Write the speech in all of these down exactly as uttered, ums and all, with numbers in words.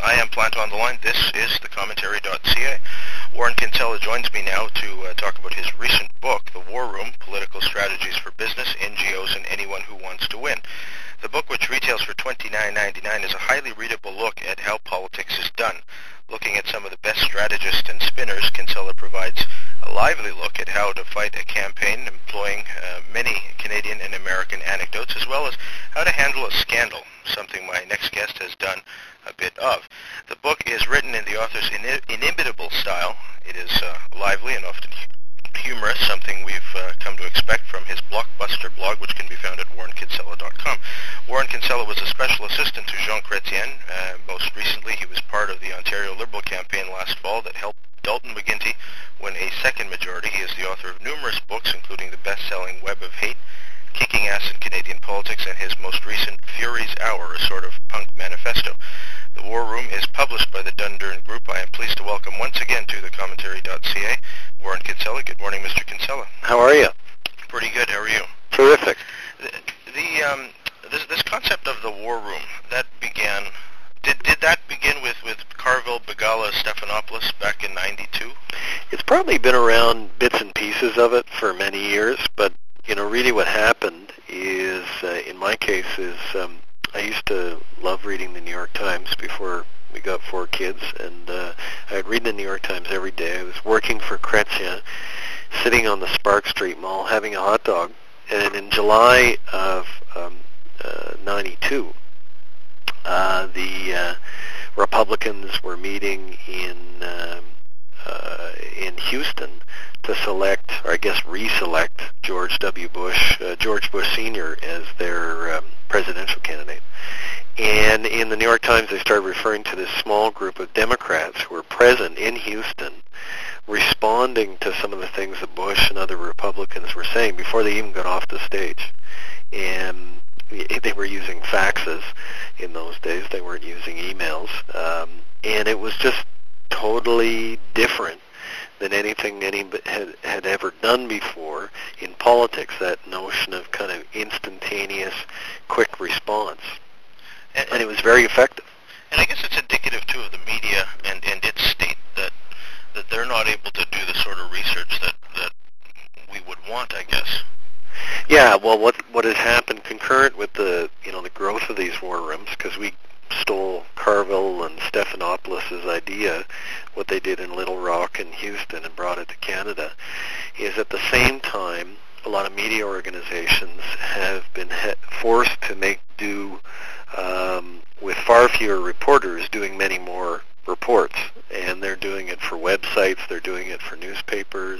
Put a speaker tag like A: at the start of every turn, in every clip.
A: I am Plant on the Line. This is the commentary dot c a. Warren Kinsella joins me now to uh, talk about his recent book, The War Room, Political Strategies for Business, N G Os, and Anyone Who Wants to Win. The book, which retails for twenty-nine ninety-nine, is a highly readable look at how politics is done. Looking at some of the best strategists and spinners, Kinsella provides a lively look at how to fight a campaign, employing uh, many Canadian and American anecdotes, as well as how to handle a scandal, something my next guest has done a bit of. The book is written in the author's inimitable style. It is uh, lively and often humorous, something we've uh, come to expect from his blockbuster blog, which can be found at warren kinsella dot com. Warren Kinsella was a special assistant to Jean Chrétien. Uh, most recently, he was part of the Ontario Liberal campaign last fall that helped Dalton McGuinty win a second majority. He is the author of numerous books, including the best-selling Web of Hate, Kicking Ass in Canadian Politics, and his most recent Fury's Hour, a sort of punk manifesto. The War Room is published by the Dundurn Group. I am pleased to welcome once again to the commentary dot c a, Warren Kinsella. Good morning, Mister Kinsella.
B: How are you?
A: Pretty good. How are you?
B: Terrific.
A: The, the um, this, this concept of the War Room, that began, did did that begin with, with Carville, Begala, Stephanopoulos back in ninety-two?
B: It's probably been around bits and pieces of it for many years, but you know, really what happened is, uh, in my case, is um, I used to love reading the New York Times before we got four kids, and uh, I'd read the New York Times every day. I was working for Chrétien, sitting on the Spark Street Mall, having a hot dog, and in July of um, uh, ninety-two, uh, the uh, Republicans were meeting in um, uh, in Houston to select, or I guess reselect, George W. Bush, uh, George Bush Senior as their um, presidential candidate. And in the New York Times, they started referring to this small group of Democrats who were present in Houston, responding to some of the things that Bush and other Republicans were saying before they even got off the stage. And they were using faxes in those days. They weren't using emails. Um, and it was just totally different than anything any had, had ever done before in politics, that notion of kind of instantaneous, quick response. And, and it was very effective.
A: And I guess it's indicative, too, of the media and, and its state that that they're not able to do the sort of research that, that we would want, I guess.
B: Yeah, well, what what has happened concurrent with the, you know, the growth of these war rooms, because we stole Carville and Stephanopoulos' idea, what they did in Little Rock and Houston, and brought it to Canada, is at the same time a lot of media organizations have been he- forced to make do um, with far fewer reporters doing many more reports. And they're doing it for websites, they're doing it for newspapers,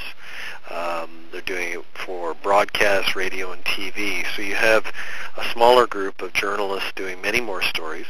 B: um, they're doing it for broadcast, radio, and T V. So you have a smaller group of journalists doing many more stories.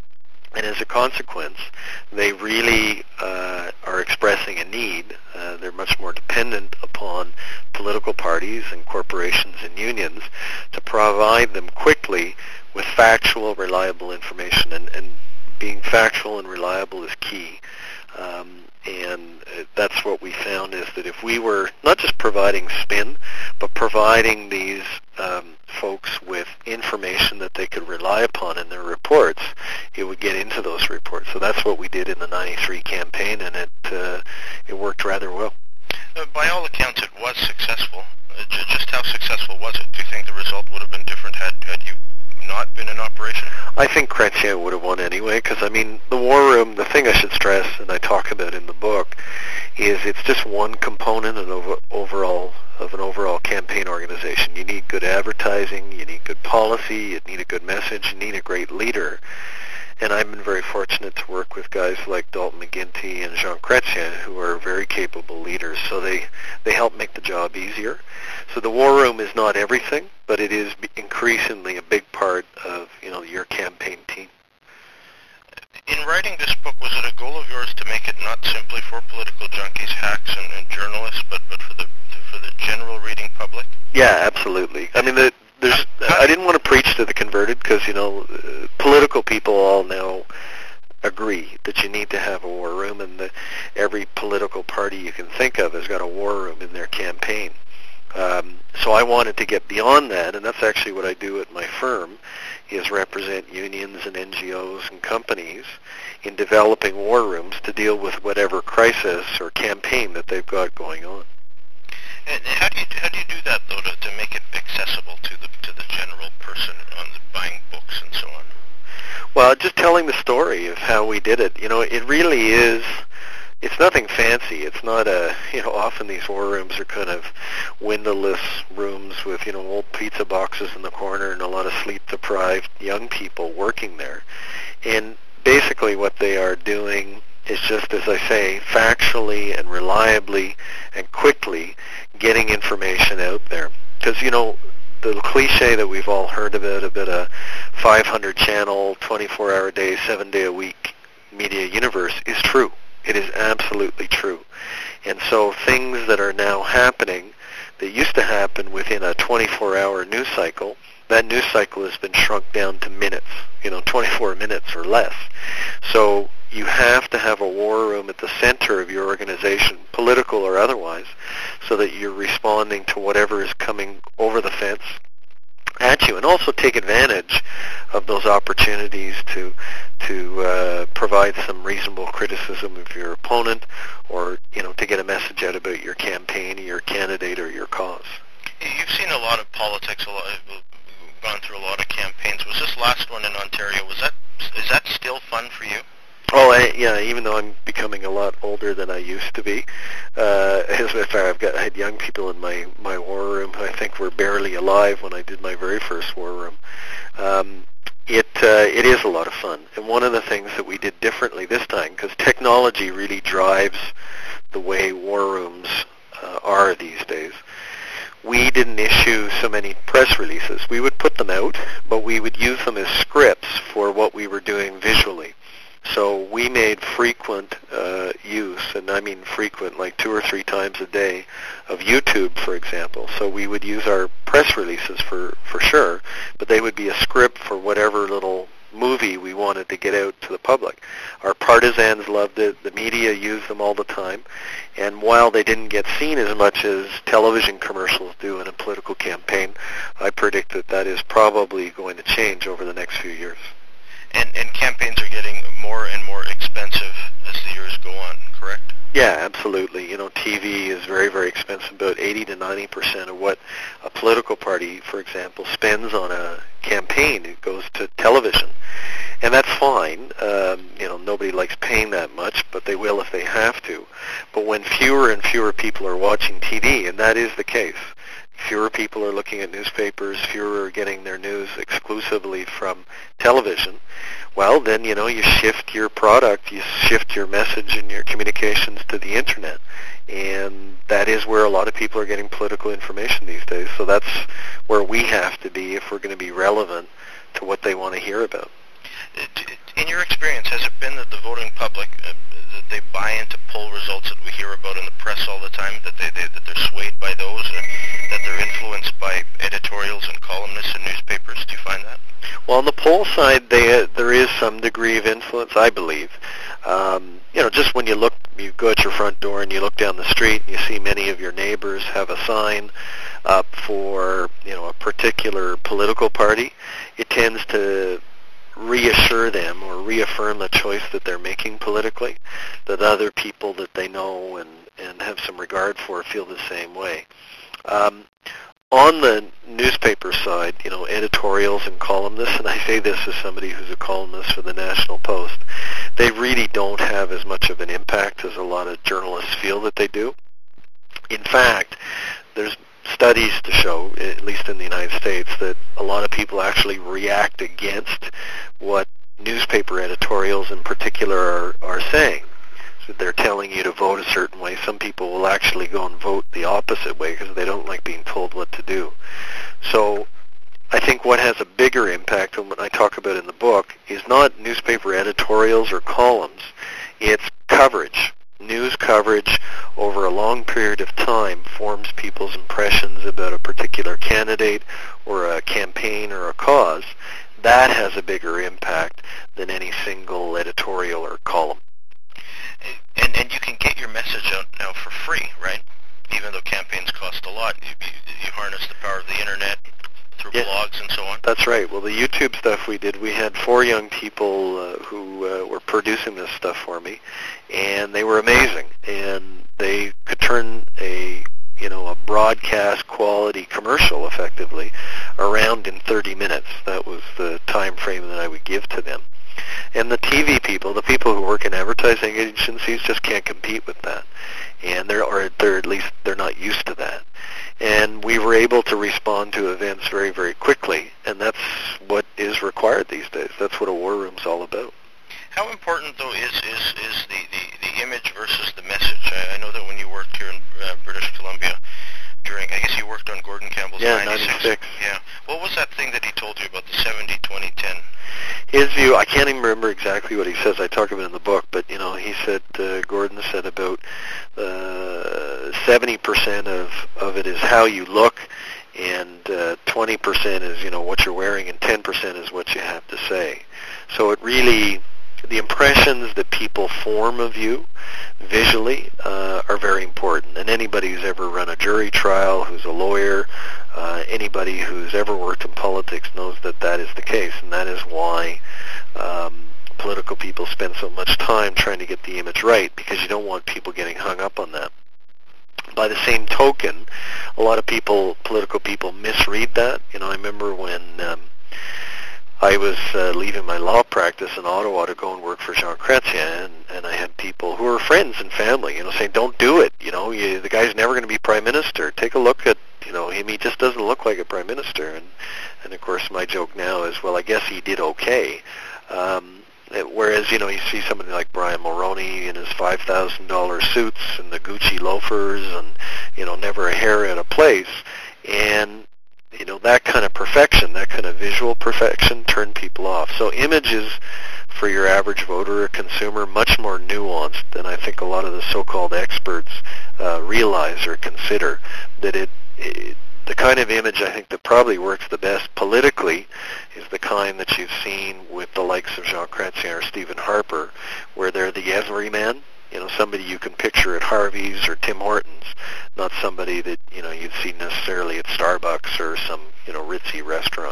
B: And as a consequence, they really uh, are expressing a need. Uh, they're much more dependent upon political parties and corporations and unions to provide them quickly with factual, reliable information. And, and being factual and reliable is key. Um, and that's what we found, is that if we were not just providing spin, but providing these um, folks with information that they could rely upon in their reports, it would get into those reports. So that's what we did in the ninety-three campaign, and it uh, it worked rather well.
A: Uh, by all accounts, it was successful. Uh, j- just how successful was it? Do you think the result would have been different had, had you not been in operation?
B: I think Chrétien would have won anyway, because, I mean, the War Room, the thing I should stress, and I talk about in the book, is it's just one component of, over, overall, of an overall campaign organization. You need good advertising, you need good policy, you need a good message, you need a great leader. And I've been very fortunate to work with guys like Dalton McGuinty and Jean Chrétien, who are very capable leaders. So they, they help make the job easier. So the War Room is not everything, but it is increasingly a big part of, you know, your campaign team.
A: In writing this book, was it a goal of yours to make it not simply for political junkies, hacks, and, and journalists, but, but for the for the general reading public?
B: Yeah, absolutely. I mean, the, there's I didn't want to preach to the converted, because, you know, uh, political people all now agree that you need to have a war room, and the, every political party you can think of has got a war room in their campaign. Um, so I wanted to get beyond that, and that's actually what I do at my firm, is represent unions and N G Os and companies in developing war rooms to deal with whatever crisis or campaign that they've got going on.
A: And how do you how do you do that though to, to make it accessible to the to the general person on the buying books and so on?
B: Well, just telling the story of how we did it. You know, it really is. It's nothing fancy. It's not a, you know, often these war rooms are kind of windowless rooms with, you know, old pizza boxes in the corner and a lot of sleep-deprived young people working there. And basically what they are doing is just, as I say, factually and reliably and quickly getting information out there. Because, you know, the cliche that we've all heard about, about a five hundred channel, twenty-four hour day, seven day a week media universe is true. It is absolutely true. And so things that are now happening that used to happen within a twenty-four hour news cycle, that news cycle has been shrunk down to minutes, you know, twenty-four minutes or less. So you have to have a war room at the center of your organization, political or otherwise, so that you're responding to whatever is coming over the fence at you, and also take advantage of those opportunities to to uh, provide some reasonable criticism of your opponent, or, you know, to get a message out about your campaign, or your candidate, or your cause.
A: You've seen a lot of politics, a lot, gone through a lot of campaigns. Was this last one in Ontario? Was that is that still fun for you?
B: Oh, I, yeah. Even though I'm becoming a lot older than I used to be, uh, as a matter of fact, I've got I had young people in my my war room who I think were barely alive when I did my very first war room. Um, it uh, it is a lot of fun, and one of the things that we did differently this time, because technology really drives the way war rooms uh, are these days. We didn't issue so many press releases. We would put them out, but we would use them as scripts for what we were doing visually. So we made frequent uh, use, and I mean frequent, like two or three times a day, of YouTube, for example. So we would use our press releases for, for sure, but they would be a script for whatever little movie we wanted to get out to the public. Our partisans loved it. The media used them all the time. And while they didn't get seen as much as television commercials do in a political campaign, I predict that that is probably going to change over the next few years.
A: And, and campaigns are getting more and more expensive as the years go on, correct?
B: Yeah, absolutely. You know, T V is very, very expensive. About eighty to ninety percent of what a political party, for example, spends on a campaign, it goes to television. And that's fine. Um, you know, nobody likes paying that much, but they will if they have to. But when fewer and fewer people are watching T V, and that is the case, fewer people are looking at newspapers, fewer are getting their news exclusively from television, well, then, you know, you shift your product, you shift your message and your communications to the internet. And that is where a lot of people are getting political information these days. So that's where we have to be if we're going to be relevant to what they want to hear about.
A: In your experience, has it been that the voting public, uh, that they buy into poll results that we hear about in the press all the time, that, they, they, that they're swayed by those, and that they're influenced by editorials and columnists in newspapers? Do you find that?
B: Well, on the poll side, they, uh, there is some degree of influence, I believe. Um, you know, just when you look, you go at your front door and you look down the street and you see many of your neighbors have a sign up for, you know, a particular political party, it tends to reassure them or reaffirm the choice that they're making politically, that other people that they know and, and have some regard for feel the same way. Um, on the newspaper side, you know, editorials and columnists, and I say this as somebody who's a columnist for the National Post, they really don't have as much of an impact as a lot of journalists feel that they do. In fact, there's studies to show, at least in the United States, that a lot of people actually react against what newspaper editorials in particular are, are saying. So they're telling you to vote a certain way. Some people will actually go and vote the opposite way because they don't like being told what to do. So I think what has a bigger impact, and what I talk about in the book, is not newspaper editorials or columns. It's coverage. News coverage over a long period of time forms people's impressions about a particular candidate or a campaign or a cause. That has a bigger impact than any single editorial or column.
A: And, and you can get your message out now for free, right? even though campaigns cost a lot, you, you, you harness the power of the internet through
B: yeah,
A: blogs and so on.
B: That's right. Well, the YouTube stuff we did, we had four young people uh, who uh, were producing this stuff for me, and they were amazing. And they could turn a you know a broadcast quality commercial effectively around in thirty minutes. That was the time frame that I would give to them. And the T V people, the people who work in advertising agencies, just can't compete with that. And they're, or they're at least they're not used to that. And we were able to respond to events very, very quickly. And that's what is required these days. That's what a war room's all about.
A: How important, though, is is, is the, the, the image versus the message? I, I know that when you worked here in uh, British Columbia, during, I guess you worked on Gordon Campbell's
B: yeah,
A: ninety-six.
B: ninety-six.
A: Yeah. What was that thing that he told you about the seventy twenty ten?
B: His view, I can't even remember exactly what he says. I talk about it in the book, but, you know, he said, uh, Gordon said about uh, seventy percent of, of it is how you look, and uh, twenty percent is, you know, what you're wearing, and ten percent is what you have to say. So it really, the impressions that people form of you visually uh, are very important. And anybody who's ever run a jury trial, who's a lawyer, uh, anybody who's ever worked in politics knows that that is the case. And that is why um, political people spend so much time trying to get the image right, because you don't want people getting hung up on that. By the same token, a lot of people, political people, misread that. You know, I remember when um, I was uh, leaving my law practice in Ottawa to go and work for Jean Chrétien, and, and I had people who were friends and family, you know, saying, "Don't do it. You know, you, the guy's never going to be prime minister. Take a look at, you know, him. He just doesn't look like a prime minister." And, and of course, my joke now is, well, I guess he did okay. Um, whereas, you know, you see somebody like Brian Mulroney in his five thousand dollars suits and the Gucci loafers, and you know, never a hair out of place, and you know, that kind of perfection, that kind of visual perfection turned people off. So images for your average voter or consumer much more nuanced than I think a lot of the so-called experts uh, realize or consider. That it, it, the kind of image I think that probably works the best politically is the kind that you've seen with the likes of Jean Chrétien or Stephen Harper, where they're the everyman. You know, somebody you can picture at Harvey's or Tim Hortons, not somebody that, you know, you'd see necessarily at Starbucks or some, you know, ritzy restaurant.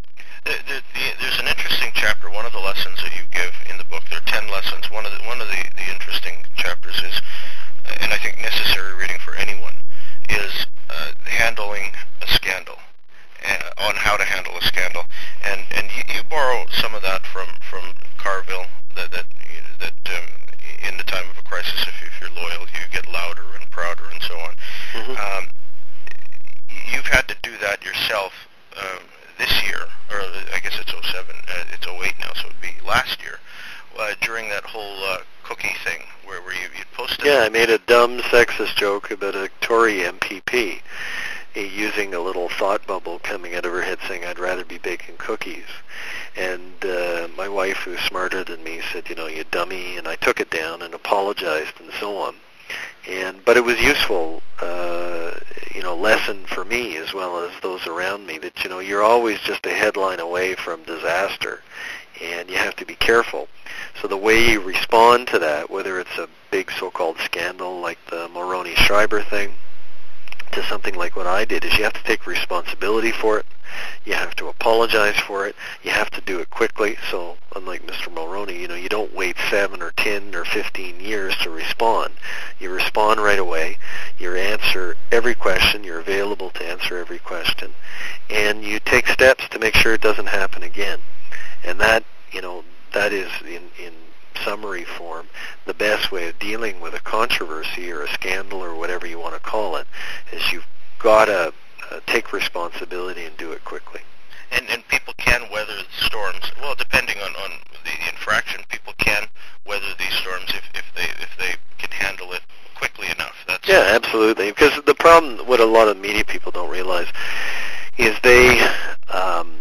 A: There's an interesting chapter. One of the lessons that you give in the book, there are ten lessons. One of the, one of the, the interesting chapters is, and I think necessary reading for anyone, is uh, handling a scandal, uh, on how to handle a scandal. And and you, you borrow some of that from, from Carville, that, that, that um, in the time of a crisis, if, if you're loyal, you get louder and prouder and so on. Mm-hmm. Um, you've had to do that yourself um, this year, or I guess it's oh seven, uh, it's oh eight now, so it would be last year, uh, during that whole uh, cookie thing where, where you, you'd posted...
B: Yeah, I made a dumb sexist joke about a Tory M P P using a little thought bubble coming out of her head saying, "I'd rather be baking cookies." And uh, my wife, who's smarter than me, said, "You know, you dummy," and I took it down and apologized and so on. And but it was useful, uh, you know, lesson for me as well as those around me that, you know, you're always just a headline away from disaster, and you have to be careful. So the way you respond to that, whether it's a big so-called scandal like the Mulroney-Schreiber thing, to something like what I did, is you have to take responsibility for it. You have to apologize for it. You have to do it quickly. So unlike Mister Mulroney, you know, you don't wait seven or ten or fifteen years to respond. You respond right away. You answer every question. You're available to answer every question. And you take steps to make sure it doesn't happen again. And that, you know, that is in, in summary form the best way of dealing with a controversy or a scandal or whatever you want to call it, is you've got to uh, take responsibility and do it quickly.
A: And and people can weather storms. Well, depending on, on the infraction, people can weather these storms if, if they if they can handle it quickly enough. That's
B: yeah, absolutely. Because the problem, what a lot of media people don't realize, is they um,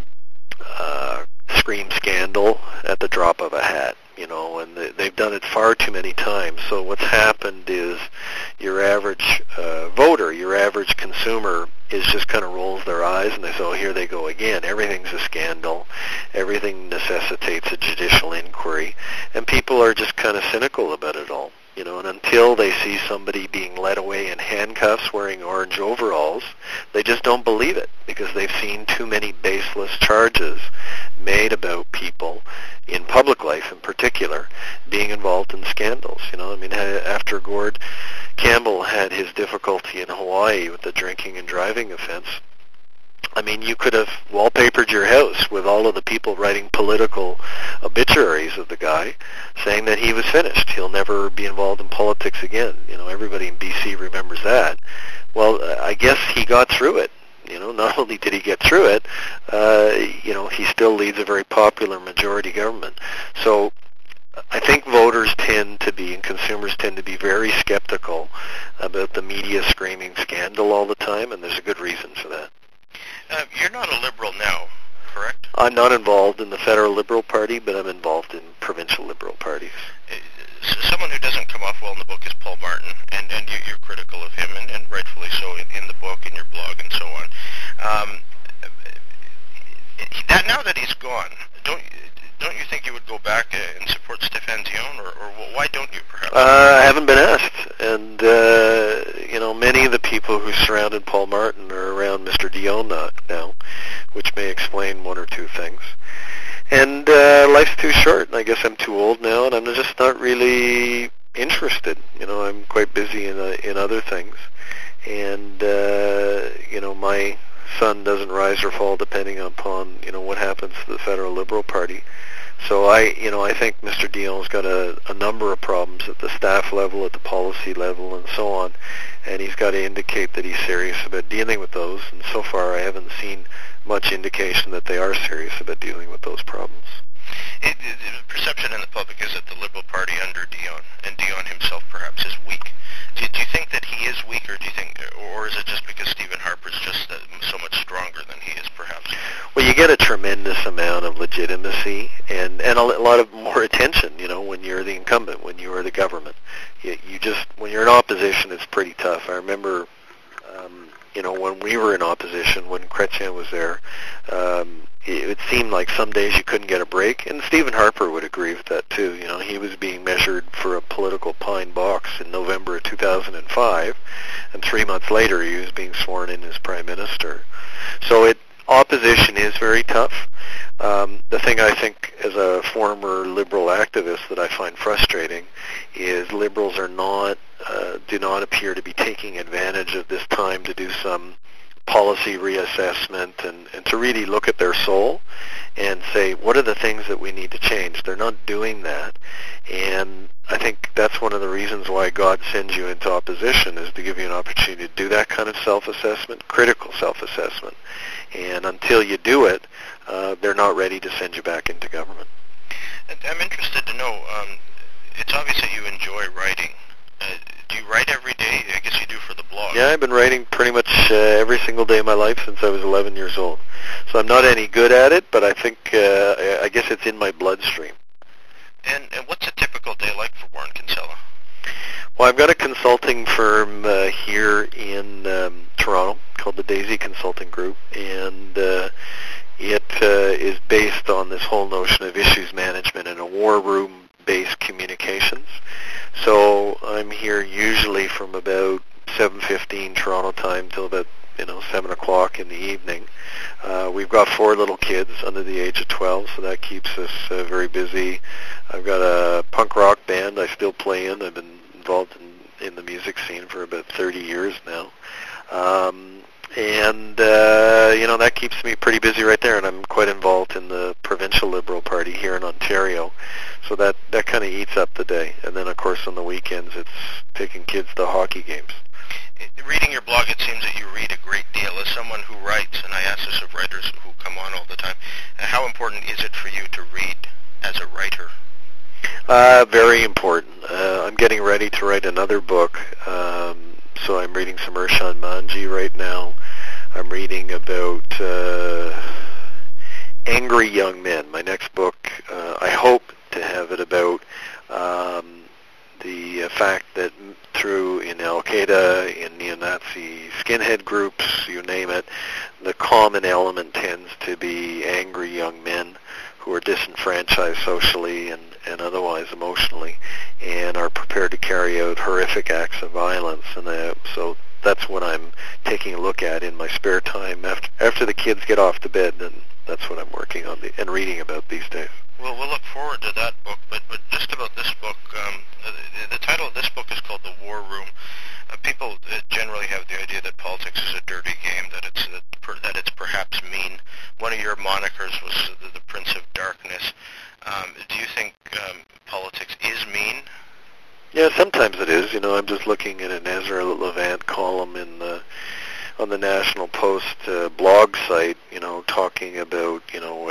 B: uh, scream scandal at the drop of a hat. You know, and they've done it far too many times. So what's happened is your average uh, voter, your average consumer, is just kind of rolls their eyes and they say, "Oh, here they go again. Everything's a scandal. Everything necessitates a judicial inquiry," and people are just kind of cynical about it all. You know, and until they see somebody being led away in handcuffs wearing orange overalls, they just don't believe it because they've seen too many baseless charges made about people in public life in particular being involved in scandals. You know, I mean, after Gord Campbell had his difficulty in Hawaii with the drinking and driving offense, I mean, you could have wallpapered your house with all of the people writing political obituaries of the guy saying that he was finished. He'll never be involved in politics again. You know, everybody in B C remembers that. Well, I guess he got through it. You know, not only did he get through it, uh, you know, he still leads a very popular majority government. So I think voters tend to be, and consumers tend to be very skeptical about the media screaming scandal all the time, and there's a good reason for that.
A: Uh, you're not a Liberal now, correct?
B: I'm not involved in the federal Liberal Party, but I'm involved in provincial Liberal parties.
A: Uh, someone who doesn't come off well in the book is Paul Martin, and, and you, you're critical of him, and, and rightfully so in, in the book, in your blog, and so on. Um, that, now that he's gone, don't don't you think you would go back and support Stéphane Dion, or, or why don't you, perhaps?
B: Uh, I haven't been asked, and uh, you know, many of the people who surrounded Paul Martin are around Mister Dion now, which may explain one or two things. And uh, life's too short, and I guess I'm too old now, and I'm just not really interested. You know, I'm quite busy in uh, in other things, and uh, you know, my sun doesn't rise or fall depending upon, you know, what happens to the federal Liberal Party. So I, you know, I think Mister Dion's got a, a number of problems at the staff level, at the policy level, and so on, and he's got to indicate that he's serious about dealing with those. And so far, I haven't seen much indication that they are serious about dealing with those problems.
A: It, it, the perception in the public is that the Liberal Party under Dion, and Dion himself perhaps, is weak. Do, do you think that he is weak, or do you think, or is it just because Stephen Harper's just uh, so much stronger than he is, perhaps?
B: Well, you get a tremendous amount of legitimacy and and a lot of more attention, you know, when you're the incumbent, when you are the government. You, you just, when you're in opposition, it's pretty tough. I remember, um, you know, when we were in opposition, when Chrétien was there, um, it, it seemed like some days you couldn't get a break, and Stephen Harper would agree with that too. You know, he was being measured for a political pine box in November of two thousand five, and three months later he was being sworn in as Prime Minister. So it opposition is very tough. Um, the thing I think as a former Liberal activist that I find frustrating is Liberals are not, uh, do not appear to be taking advantage of this time to do some policy reassessment and, and to really look at their soul and say, what are the things that we need to change? They're not doing that. And I think that's one of the reasons why God sends you into opposition, is to give you an opportunity to do that kind of self-assessment, critical self-assessment. And until you do it, uh, they're not ready to send you back into government.
A: And I'm interested to know, um, it's obvious that you enjoy writing. Uh, do you write every day? I guess you do for the blog.
B: Yeah, I've been writing pretty much uh, every single day of my life since I was eleven years old. So I'm not any good at it, but I think, uh, I guess it's in my bloodstream.
A: And, and what's a typical day like for Warren Kinsella?
B: Well, I've got a consulting firm uh, here in um, Toronto called the Daisy Consulting Group, and uh, it uh, is based on this whole notion of issues management and a war room-based communications. So I'm here usually from about seven fifteen Toronto time till about, you know, seven o'clock in the evening. Uh, we've got four little kids under the age of twelve, so that keeps us uh, very busy. I've got a punk rock band I still play in. I've been involved in, in the music scene for about thirty years now. Um, and, uh, you know, that keeps me pretty busy right there, and I'm quite involved in the provincial Liberal Party here in Ontario. So that, that kind of eats up the day. And then, of course, on the weekends, it's taking kids to hockey games.
A: Reading your blog, it seems that you read a great deal. As someone who writes, and I ask this of writers who come on all the time, how important is it for you to read as a writer?
B: Uh, very important. Uh, I'm getting ready to write another book, um, so I'm reading some Ershon Manji right now. I'm reading about uh, angry young men. My next book, uh, I hope to have it about um, the uh, fact that through in Al-Qaeda, in neo-Nazi skinhead groups, you name it, the common element tends to be angry young men who are disenfranchised socially and, and otherwise emotionally, and are prepared to carry out horrific acts of violence. And uh, so that's what I'm taking a look at in my spare time after after the kids get off to bed, and that's what I'm working on the, and reading about these days.
A: Well, we'll look forward to that book, but, but just about this book, um, the, the title of this book is called The War Room. Uh, people uh, generally have the idea that politics is a dirty game, that it's that, per, that it's perhaps mean. One of your monikers was the, the Prince of Darkness. Um, do you think um, politics is mean?
B: Yeah, sometimes it is. You know, I'm just looking at an Ezra Levant column in the on the National Post uh, blog site, you know, talking about, you know,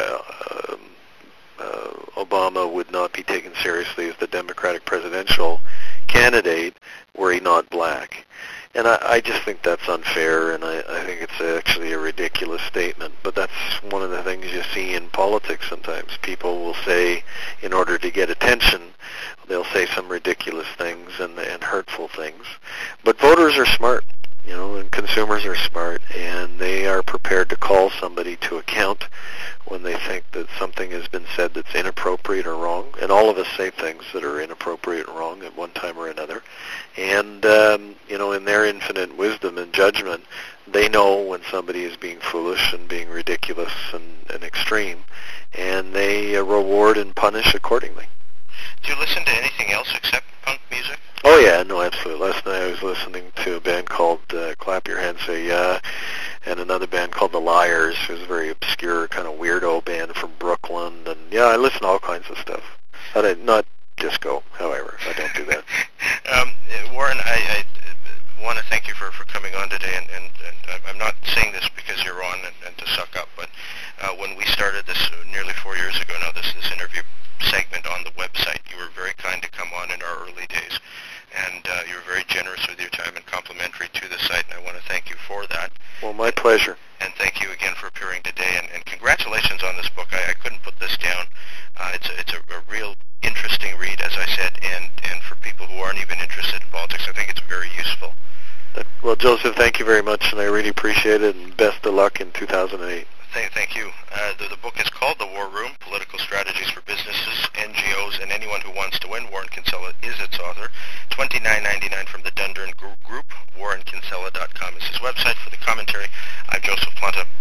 B: uh, uh, uh, Obama would not be taken seriously as the Democratic presidential candidate were he not black. And I, I just think that's unfair, and I, I think it's actually a ridiculous statement. But that's one of the things you see in politics sometimes. People will say, in order to get attention, they'll say some ridiculous things and, and hurtful things. But voters are smart, you know, and consumers are smart, and they are prepared to call somebody to account when they think that something has been said that's inappropriate or wrong. And all of us say things that are inappropriate and wrong at one time or another. And, um, you know, in their infinite wisdom and judgment, they know when somebody is being foolish and being ridiculous and, and extreme, and they uh, reward and punish accordingly.
A: Do you listen to anything else except punk music?
B: Oh, yeah, no, absolutely. Last night I was listening to a band called uh, Clap Your Hands Say Yeah, and another band called The Liars, who's a very obscure kind of weirdo band from Brooklyn. And, yeah, I listen to all kinds of stuff. I, not disco, however. I don't do that.
A: um, Warren, I, I want to thank you for, for coming on today, and, and, and I'm not saying this because you're on and, and to suck up, but uh, when we started this nearly four years ago now, this, this interview segment on the website, you were very kind to come on in our early days, and uh, you were very generous with your time and complimentary to the site, and I want to thank you for that.
B: Well, my pleasure.
A: And thank you again for appearing today, and, and congratulations on this book. I, I couldn't put this down. Uh, it's a, it's a, a real interesting read, as I said, and, and for people who aren't even interested in politics, I think it's very useful.
B: Well, Joseph, thank you very much, and I really appreciate it, and best of luck in two thousand eight.
A: Thank, thank you. Uh, the, the book is called The War Room, Political Strategies for Businesses, N G Os, and Anyone Who Wants to Win. Warren Kinsella is its author. twenty-nine ninety-nine from the Dundurn Group. Warren Kinsella dot com is his website. For the commentary, I'm Joseph Planta.